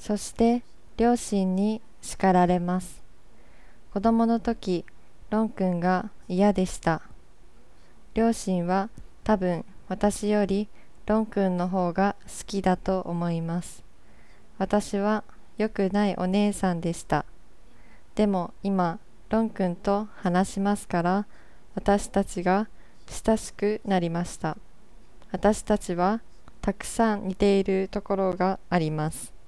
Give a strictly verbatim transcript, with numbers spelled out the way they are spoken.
そして両親に叱られます。子供の時、ロン君が嫌でした。両親は多分私よりロン君の方が好きだと思います。私は良くないお姉さんでした。でも今、ロン君と話しますから、私たちが親しくなりました。私たちはたくさん似ているところがあります。